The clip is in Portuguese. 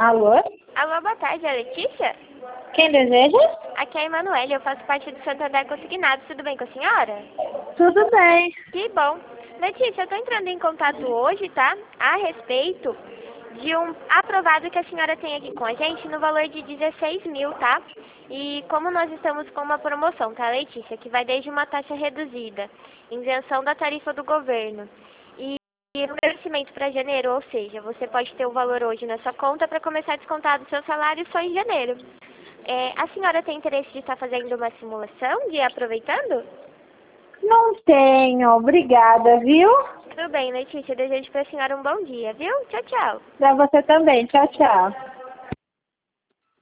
Alô? Alô, boa tarde, é a Letícia? Quem deseja? Aqui é a Emanuele, eu faço parte do Santander Consignado. Tudo bem com a senhora? Tudo bem. Que bom. Letícia, eu estou entrando em contato hoje, tá? A respeito de um aprovado que a senhora tem aqui com a gente no valor de 16 mil, tá? E como nós estamos com uma promoção, tá, Letícia? Que vai desde uma taxa reduzida, isenção da tarifa do governo. E um vencimento para janeiro, ou seja, você pode ter o valor hoje na sua conta para começar a descontar do seu salário só em janeiro. A senhora tem interesse de estar fazendo uma simulação, de ir aproveitando? Não tenho, obrigada, viu? Tudo bem, Letícia. Desejo para a senhora um bom dia, viu? Tchau, tchau. Pra você também. Tchau, tchau.